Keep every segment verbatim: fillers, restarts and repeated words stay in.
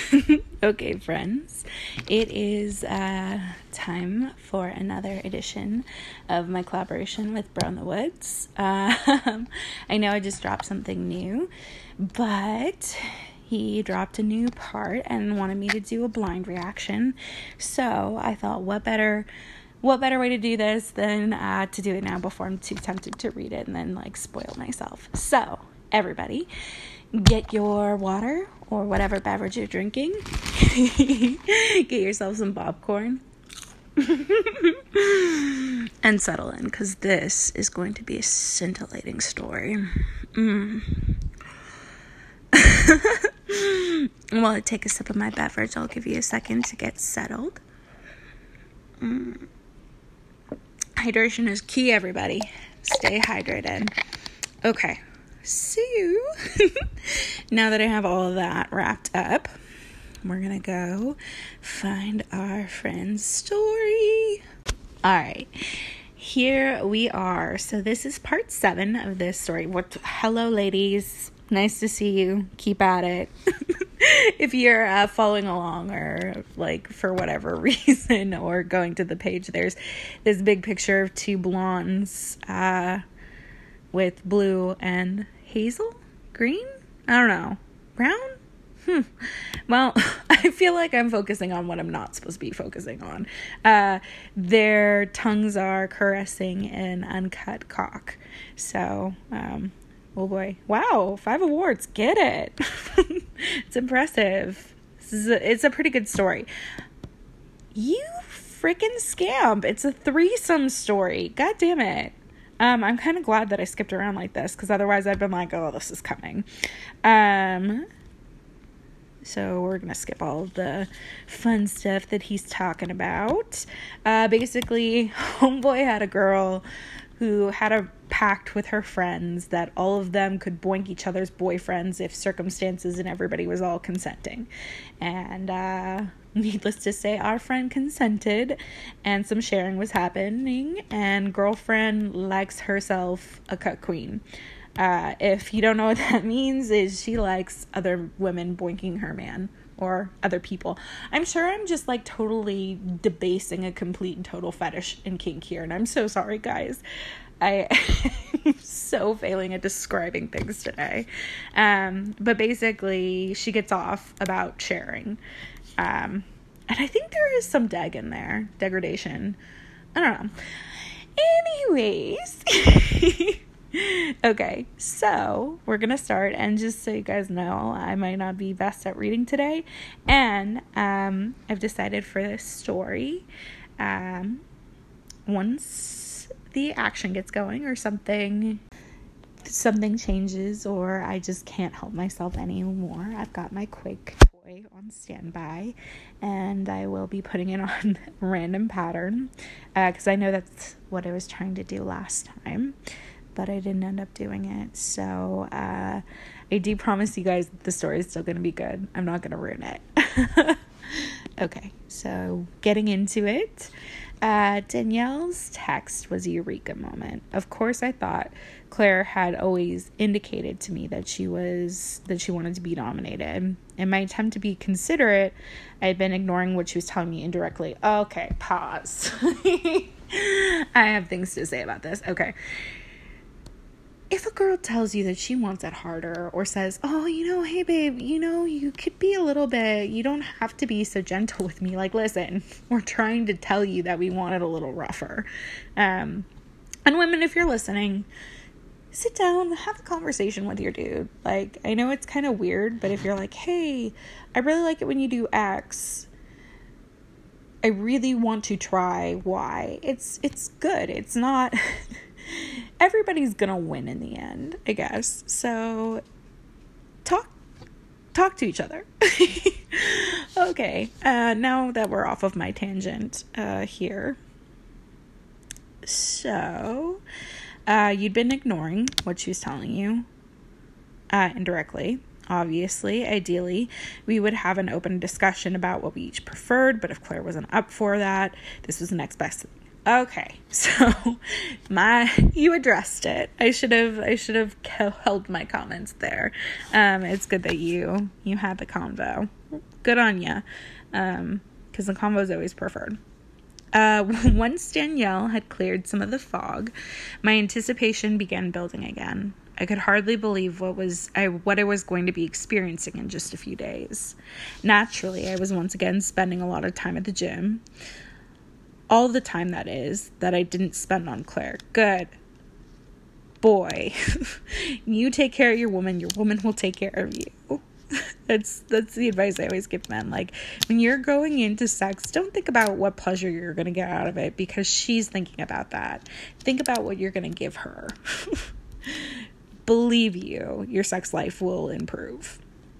Okay, friends, it is uh, time for another edition of my collaboration with Bro in the Woods. Um, I know I just dropped something new, but he dropped a new part and wanted me to do a blind reaction. So I thought, what better, what better way to do this than uh, to do it now before I'm too tempted to read it and then like spoil myself. So everybody, get your water or whatever beverage you're drinking. Get yourself some popcorn. And settle in, because this is going to be a scintillating story. Mm. While I take a sip of my beverage, I'll give you a second to get settled. Mm. Hydration is key, everybody. Stay hydrated. Okay. So, now that I have all of that wrapped up, we're going to go find our friend's story. All right. Here we are. So this is part seven of this story. What? Hello, ladies. Nice to see you. Keep at it. If you're uh, following along or like for whatever reason or going to the page, there's this big picture of two blondes uh, with blue and hazel? Green? I don't know. Brown? Hmm. Well, I feel like I'm focusing on what I'm not supposed to be focusing on. Uh, their tongues are caressing an uncut cock. So, um, oh boy. Wow, five awards. Get it. It's impressive. This is a, it's a pretty good story. You freaking scamp. It's a threesome story. God damn it. Um, I'm kind of glad that I skipped around like this, because otherwise I'd been like, oh, this is coming. Um, so we're going to skip all of the fun stuff that he's talking about. Uh, basically, homeboy had a girl who had a pact with her friends that all of them could boink each other's boyfriends if circumstances and everybody was all consenting. And, uh... needless to say, our friend consented, and some sharing was happening, and girlfriend likes herself a cut queen. Uh, if you don't know what that means, is she likes other women boinking her man, or other people. I'm sure I'm just, like, totally debasing a complete and total fetish and kink here, and I'm so sorry, guys. I am so failing at describing things today. Um, but basically, she gets off about sharing. Um, and I think there is some deg in there. Degradation. I don't know. Anyways. Okay, so we're going to start. And just so you guys know, I might not be best at reading today. And um, I've decided for this story, um, once the action gets going or something... something changes or I just can't help myself anymore, I've got my Quake toy on standby, and I will be putting it on random pattern, because uh, I know that's what I was trying to do last time, but I didn't end up doing it. So uh, I do promise you guys that the story is still going to be good. I'm not going to ruin it. Okay, so getting into it. Uh, Danielle's text was a eureka moment. Of course, I thought Claire had always indicated to me that she was, that she wanted to be dominated. In my attempt to be considerate, I had been ignoring what she was telling me indirectly. Okay, pause. I have things to say about this. Okay. If a girl tells you that she wants it harder, or says, oh, you know, hey, babe, you know, you could be a little bit, you don't have to be so gentle with me. Like, listen, we're trying to tell you that we want it a little rougher. Um, and women, if you're listening, sit down, have a conversation with your dude. Like, I know it's kind of weird, but if you're like, hey, I really like it when you do X, I really want to try Y. It's, it's good. It's not... Everybody's gonna win in the end, I guess. So talk talk to each other. Okay, uh, now that we're off of my tangent uh, here. So uh, you'd been ignoring what she was telling you uh, indirectly. Obviously, ideally, we would have an open discussion about what we each preferred, but if Claire wasn't up for that, this was the next best thing. Okay, so my you addressed it. I should have I should have held my comments there. Um, it's good that you you had the convo. Good on ya. Um, because the combo is always preferred. Uh, once Danielle had cleared some of the fog, my anticipation began building again. I could hardly believe what was I what I was going to be experiencing in just a few days. Naturally, I was once again spending a lot of time at the gym. All the time, that is, that I didn't spend on Claire. Good boy. You take care of your woman, your woman will take care of you. That's that's the advice I always give men. Like, when you're going into sex, don't think about what pleasure you're going to get out of it, because she's thinking about that. Think about what you're going to give her. Believe you, your sex life will improve.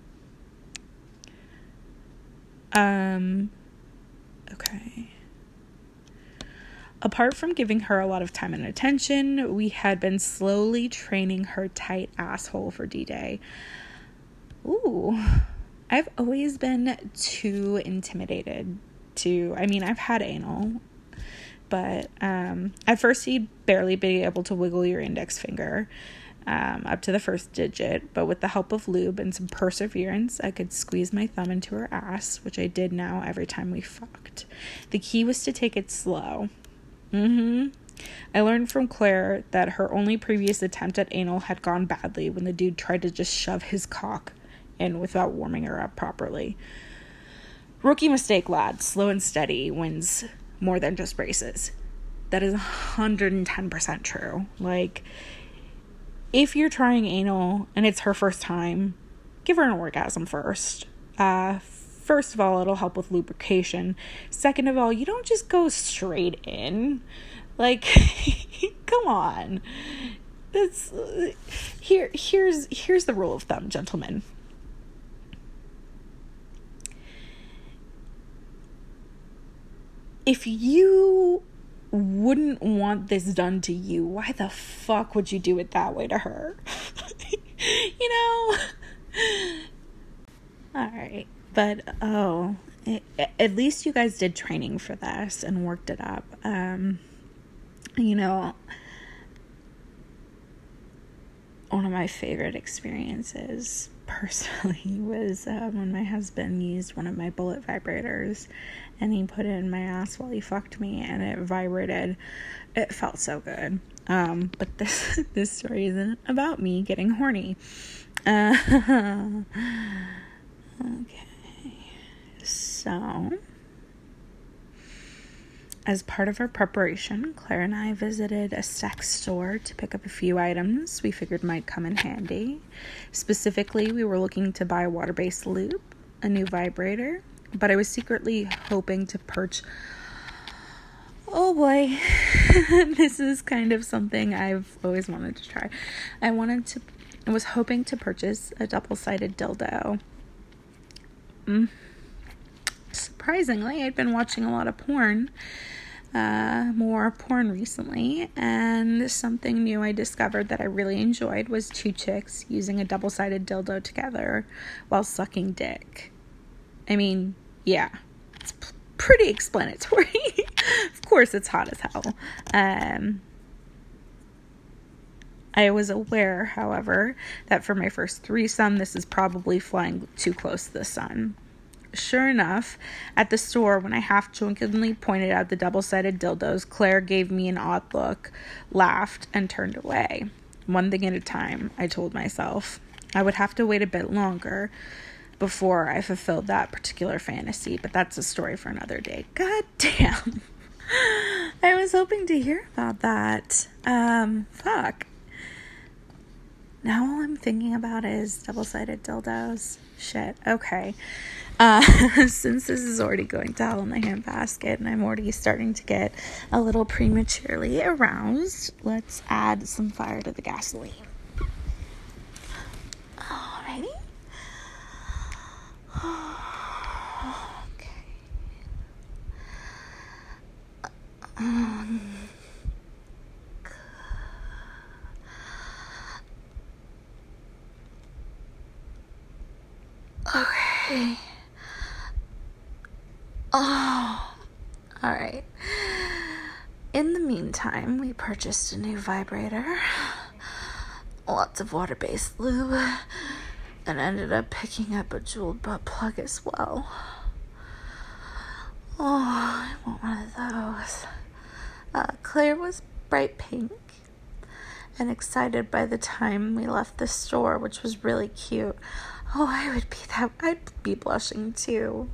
Um, okay. Apart from giving her a lot of time and attention, we had been slowly training her tight asshole for D-Day. Ooh, I've always been too intimidated to, I mean, I've had anal, but um, at first you'd barely be able to wiggle your index finger um, up to the first digit, but with the help of lube and some perseverance, I could squeeze my thumb into her ass, which I did now every time we fucked. The key was to take it slow. Mm-hmm. I learned from Claire that her only previous attempt at anal had gone badly when the dude tried to just shove his cock in without warming her up properly. Rookie mistake, lad. Slow and steady wins more than just braces. That is one hundred ten percent true. Like, if you're trying anal and it's her first time, give her an orgasm first. Uh, first of all, it'll help with lubrication. Second of all, you don't just go straight in. Like, come on. That's uh, here. Here's here's the rule of thumb, gentlemen. If you wouldn't want this done to you, why the fuck would you do it that way to her? You know? Alright. But, oh, it, at least you guys did training for this and worked it up. Um, you know, one of my favorite experiences personally was uh, when my husband used one of my bullet vibrators and he put it in my ass while he fucked me and it vibrated. It felt so good. Um, but this this story isn't about me getting horny. Uh, okay. So, as part of our preparation, Claire and I visited a sex store to pick up a few items we figured might come in handy. Specifically, we were looking to buy water-based lube, a new vibrator, but I was secretly hoping to purchase... Oh boy, this is kind of something I've always wanted to try. I wanted to... I was hoping to purchase a double-sided dildo. Mm. Surprisingly, I'd been watching a lot of porn, uh, more porn recently, and something new I discovered that I really enjoyed was two chicks using a double-sided dildo together while sucking dick. I mean, yeah, it's p- pretty explanatory. Of course, it's hot as hell. Um, I was aware, however, that for my first threesome, this is probably flying too close to the sun. Sure enough, at the store, when I half-drunkenly pointed out the double-sided dildos, Claire gave me an odd look, laughed, and turned away. One thing at a time, I told myself. I would have to wait a bit longer before I fulfilled that particular fantasy, but that's a story for another day. God damn. I was hoping to hear about that. Um, fuck. Now all I'm thinking about is double-sided dildos. Shit. Okay. Uh, since this is already going to hell in the handbasket and I'm already starting to get a little prematurely aroused, let's add some fire to the gasoline. Alrighty. Okay. Um... Okay. Oh, all right. In the meantime, we purchased a new vibrator, lots of water-based lube, and ended up picking up a jeweled butt plug as well. Oh, I want one of those. Uh, Claire was bright pink and excited by the time we left the store, which was really cute. Oh, I would be that. I'd be blushing too.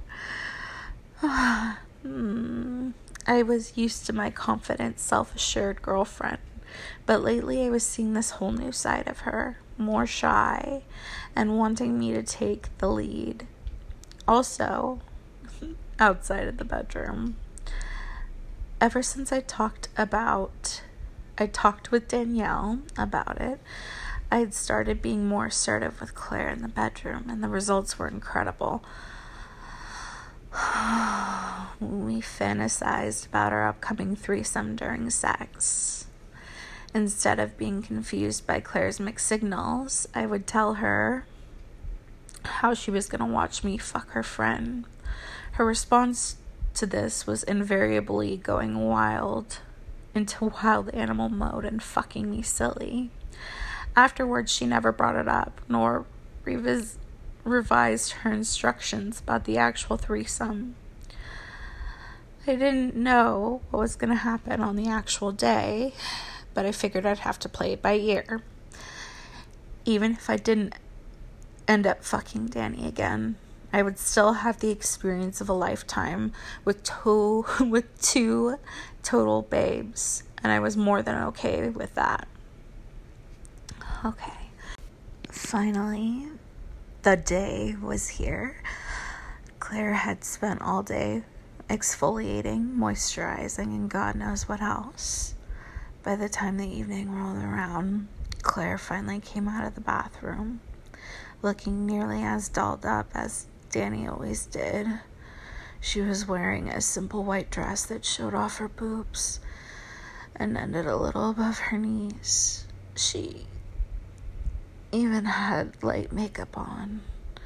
hmm. I was used to my confident, self-assured girlfriend, but lately I was seeing this whole new side of her, more shy and wanting me to take the lead. Also, outside of the bedroom, ever since I talked about, I talked with Danielle about it, I had started being more assertive with Claire in the bedroom, and the results were incredible. We fantasized about our upcoming threesome during sex. Instead of being confused by Claire's mixed signals, I would tell her how she was going to watch me fuck her friend. Her response to this was invariably going wild, into wild animal mode and fucking me silly. Afterwards, she never brought it up, nor revis- revised her instructions about the actual threesome. I didn't know what was going to happen on the actual day, but I figured I'd have to play it by ear. Even if I didn't end up fucking Danny again, I would still have the experience of a lifetime with two, with two total babes, and I was more than okay with that. Okay. Finally, the day was here. Claire had spent all day exfoliating, moisturizing, and God knows what else. By the time the evening rolled around, Claire finally came out of the bathroom, looking nearly as dolled up as Danny always did. She was wearing a simple white dress that showed off her boobs and ended a little above her knees. She even had light makeup on.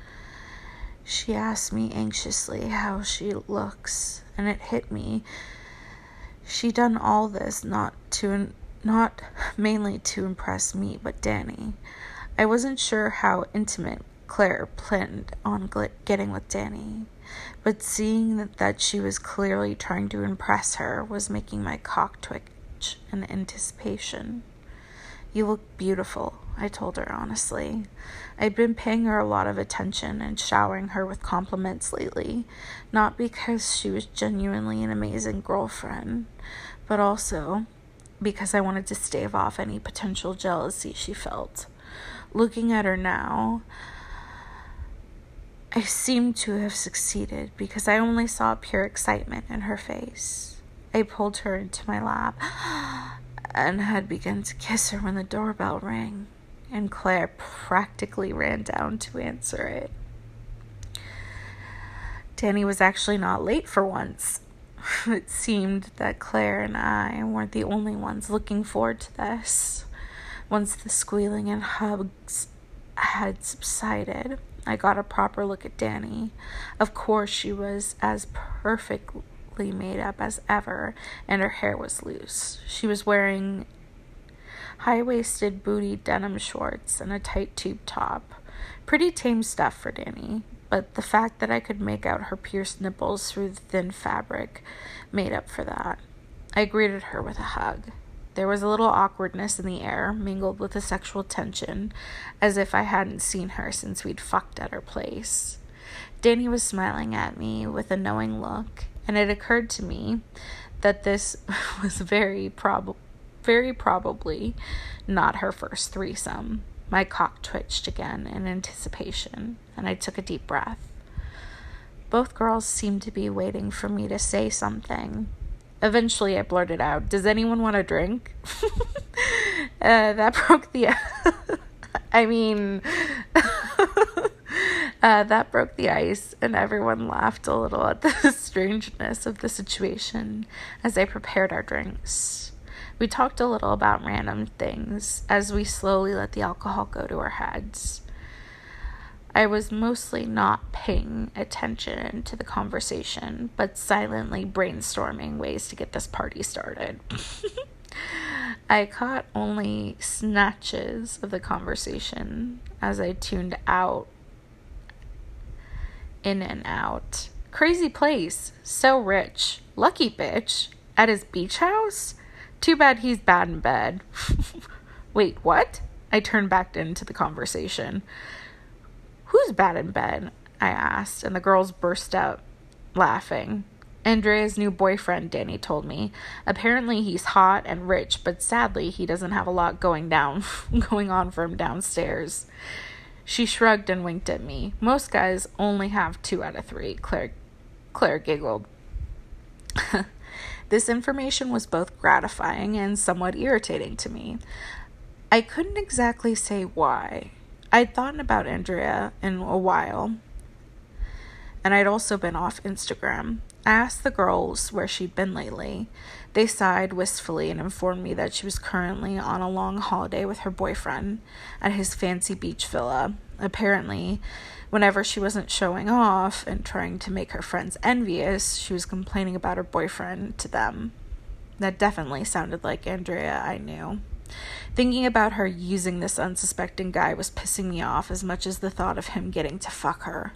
She asked me anxiously how she looks, and it hit me. She done all this not to, not mainly to impress me, but Danny. I wasn't sure how intimate Claire planned on gl- getting with Danny, but seeing that, that she was clearly trying to impress her was making my cock twitch in anticipation. "You look beautiful," I told her honestly. I'd been paying her a lot of attention and showering her with compliments lately, not because she was genuinely an amazing girlfriend, but also because I wanted to stave off any potential jealousy she felt. Looking at her now, I seemed to have succeeded because I only saw pure excitement in her face. I pulled her into my lap and had begun to kiss her when the doorbell rang, and Claire practically ran down to answer it. Danny was actually not late for once. It seemed that Claire and I weren't the only ones looking forward to this. Once the squealing and hugs had subsided, I got a proper look at Danny. Of course, she was as perfectly made up as ever, and her hair was loose. She was wearing high-waisted booty denim shorts and a tight tube top. Pretty tame stuff for Danny, but the fact that I could make out her pierced nipples through the thin fabric made up for that. I greeted her with a hug. There was a little awkwardness in the air, mingled with a sexual tension, as if I hadn't seen her since we'd fucked at her place. Danny was smiling at me with a knowing look, and it occurred to me that this was very prob- very probably not her first threesome. My cock twitched again in anticipation, and I took a deep breath. Both girls seemed to be waiting for me to say something. Eventually, I blurted out, "Does anyone want a drink?" uh, that broke the... I mean... Uh, that broke the ice, and everyone laughed a little at the strangeness of the situation as I prepared our drinks. We talked a little about random things as we slowly let the alcohol go to our heads. I was mostly not paying attention to the conversation, but silently brainstorming ways to get this party started. I caught only snatches of the conversation as I tuned out In and out. Crazy place. So rich. Lucky bitch. At his beach house? Too bad he's bad in bed. Wait, what? I turned back into the conversation. Who's bad in bed? I asked, and the girls burst out laughing. Andrea's new boyfriend, Danny told me. Apparently he's hot and rich, but sadly he doesn't have a lot going down, going on for him downstairs. She shrugged and winked at me. Most guys only have two out of three, Claire, Claire giggled. This information was both gratifying and somewhat irritating to me. I couldn't exactly say why. I'd thought about Andrea in a while, and I'd also been off Instagram. I asked the girls where she'd been lately. They sighed wistfully and informed me that she was currently on a long holiday with her boyfriend at his fancy beach villa. Apparently, whenever she wasn't showing off and trying to make her friends envious, she was complaining about her boyfriend to them. That definitely sounded like Andrea I knew. Thinking about her using this unsuspecting guy was pissing me off as much as the thought of him getting to fuck her.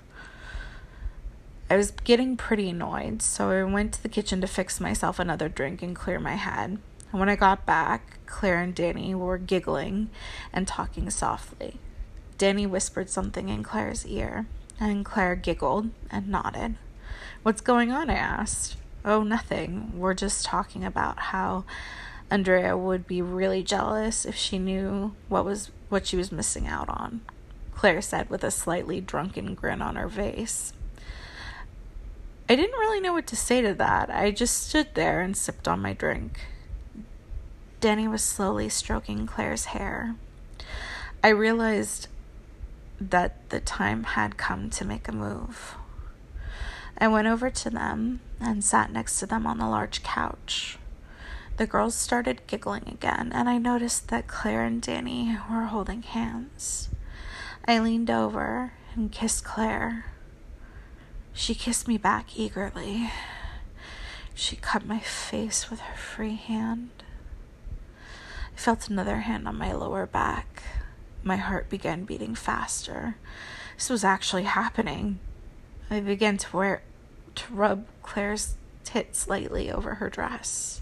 I was getting pretty annoyed, so I went to the kitchen to fix myself another drink and clear my head. And when I got back, Claire and Danny were giggling and talking softly. Danny whispered something in Claire's ear, and Claire giggled and nodded. "What's going on?" I asked. "Oh, nothing. We're just talking about how Andrea would be really jealous if she knew what was what she was missing out on," Claire said with a slightly drunken grin on her face. I didn't really know what to say to that. I just stood there and sipped on my drink. Danny was slowly stroking Claire's hair. I realized that the time had come to make a move. I went over to them and sat next to them on the large couch. The girls started giggling again, and I noticed that Claire and Danny were holding hands. I leaned over and kissed Claire. She kissed me back eagerly. She cut my face with her free hand. I felt another hand on my lower back. My heart began beating faster. This was actually happening. I began to wear, to rub Claire's tits lightly over her dress.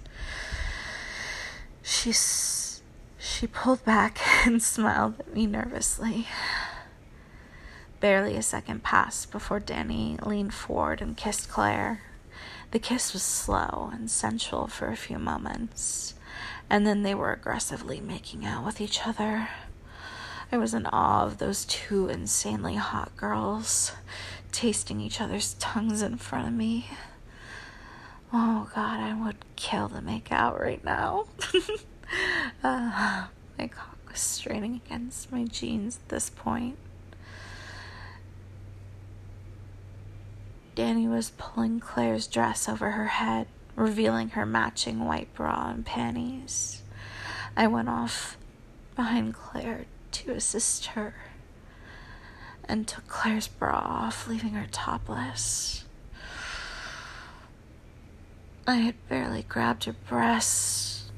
She, she pulled back and smiled at me nervously. Barely a second passed before Danny leaned forward and kissed Claire. The kiss was slow and sensual for a few moments, and then they were aggressively making out with each other. I was in awe of those two insanely hot girls, tasting each other's tongues in front of me. Oh God, I would kill to make out right now. uh, my cock was straining against my jeans at this point. Danny was pulling Claire's dress over her head, revealing her matching white bra and panties. I went off behind Claire to assist her and took Claire's bra off, leaving her topless. I had barely grabbed her breasts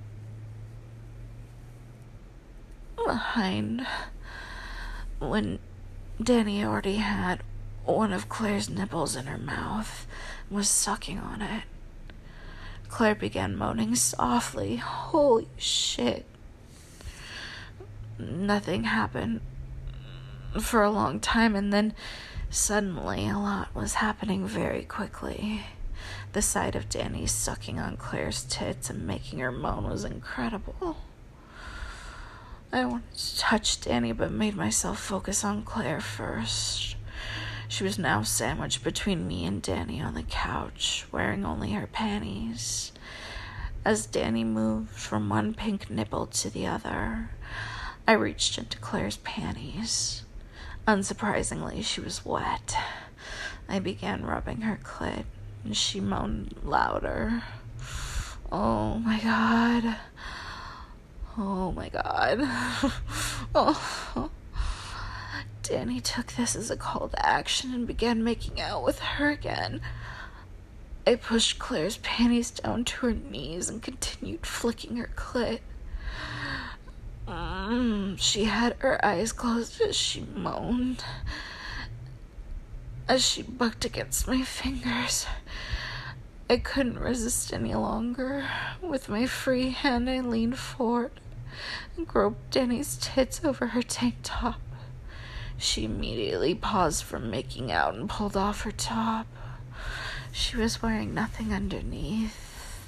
behind when Danny already had one of Claire's nipples in her mouth and was sucking on it. Claire began moaning softly. Holy shit. Nothing happened for a long time, and then suddenly a lot was happening very quickly. The sight of Danny sucking on Claire's tits and making her moan was incredible. I wanted to touch Danny, but made myself focus on Claire first. She was now sandwiched between me and Danny on the couch, wearing only her panties. As Danny moved from one pink nipple to the other, I reached into Claire's panties. Unsurprisingly, she was wet. I began rubbing her clit, and she moaned louder. Oh my God. Oh my God. Oh. Danny took this as a call to action and began making out with her again. I pushed Claire's panties down to her knees and continued flicking her clit. Mm, she had her eyes closed as she moaned. as she bucked against my fingers. I couldn't resist any longer. With my free hand, I leaned forward and groped Danny's tits over her tank top. She immediately paused from making out and pulled off her top. She was wearing nothing underneath.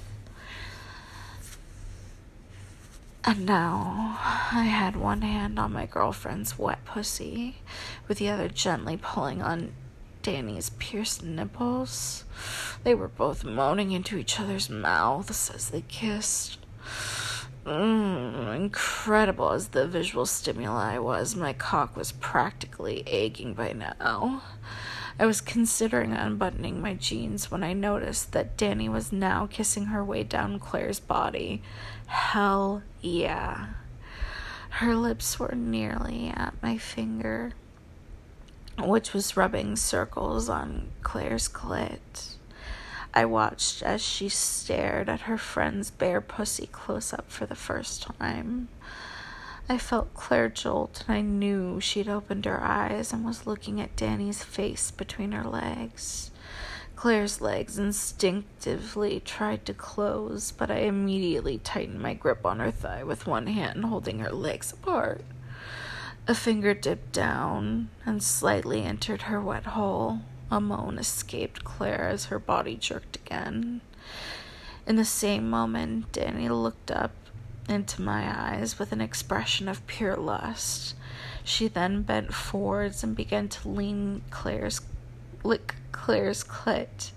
And now I had one hand on my girlfriend's wet pussy, with the other gently pulling on Danny's pierced nipples. They were both moaning into each other's mouths as they kissed. Mm, incredible as the visual stimuli was, my cock was practically aching by now. I was considering unbuttoning my jeans when I noticed that Danny was now kissing her way down Claire's body. Hell yeah. Her lips were nearly at my finger, which was rubbing circles on Claire's clit. I watched as she stared at her friend's bare pussy close up for the first time. I felt Claire jolt, and I knew she'd opened her eyes and was looking at Danny's face between her legs. Claire's legs instinctively tried to close, but I immediately tightened my grip on her thigh with one hand, holding her legs apart. A finger dipped down and slightly entered her wet hole. A moan escaped Claire as her body jerked again. In the same moment, Danny looked up into my eyes with an expression of pure lust. She then bent forwards and began to lean Claire's, lick Claire's clit.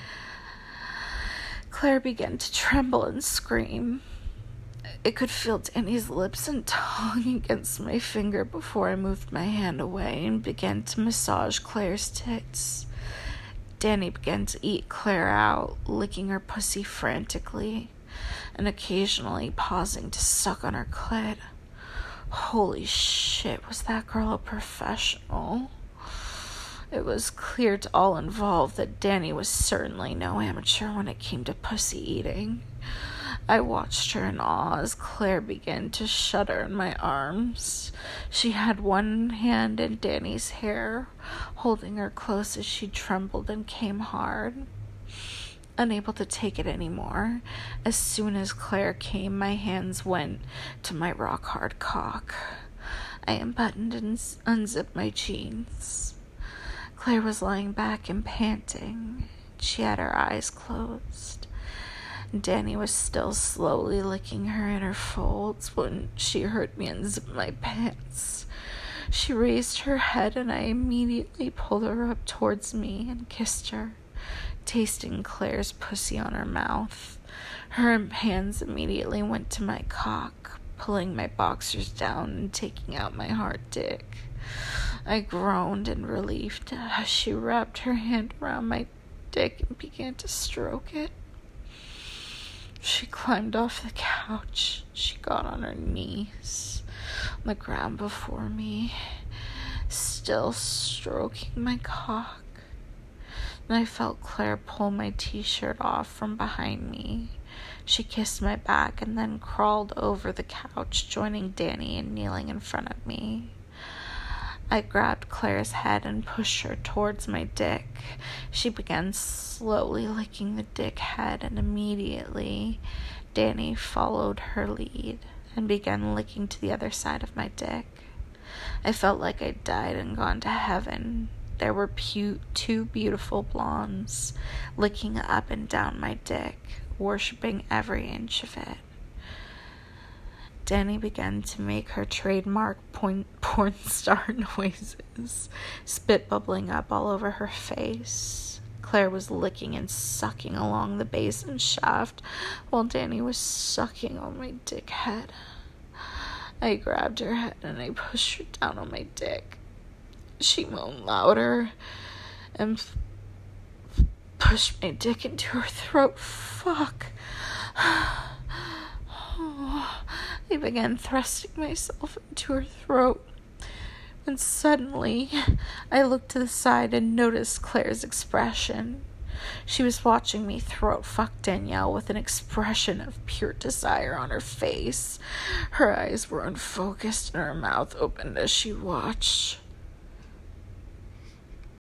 Claire began to tremble and scream. I could feel Danny's lips and tongue against my finger before I moved my hand away and began to massage Claire's tits. Danny began to eat Claire out, licking her pussy frantically, and occasionally pausing to suck on her clit. Holy shit, was that girl a professional? It was clear to all involved that Danny was certainly no amateur when it came to pussy eating. I watched her in awe as Claire began to shudder in my arms. She had one hand in Danny's hair, holding her close as she trembled and came hard. Unable to take it anymore, as soon as Claire came, my hands went to my rock-hard cock. I unbuttoned and unzipped my jeans. Claire was lying back and panting. She had her eyes closed. Danny was still slowly licking her inner folds when she heard me unzip my pants. She raised her head and I immediately pulled her up towards me and kissed her, tasting Claire's pussy on her mouth. Her hands immediately went to my cock, pulling my boxers down and taking out my hard dick. I groaned in relief as she wrapped her hand around my dick and began to stroke it. She climbed off the couch. She got on her knees on the ground before me, still stroking my cock. And I felt Claire pull my t-shirt off from behind me. She kissed my back and then crawled over the couch, joining Danny and kneeling in front of me. I grabbed Claire's head and pushed her towards my dick. She began slowly licking the dick head, and immediately Danny followed her lead and began licking to the other side of my dick. I felt like I'd died and gone to heaven. There were pu- two beautiful blondes licking up and down my dick, worshipping every inch of it. Danny began to make her trademark porn, porn star noises, spit bubbling up all over her face. Claire was licking and sucking along the base and shaft, while Danny was sucking on my dick head. I grabbed her head and I pushed her down on my dick. She moaned louder and f- pushed my dick into her throat. Fuck. I began thrusting myself into her throat, when suddenly I looked to the side and noticed Claire's expression. She was watching me throat fuck Danielle with an expression of pure desire on her face. Her eyes were unfocused and her mouth opened as she watched.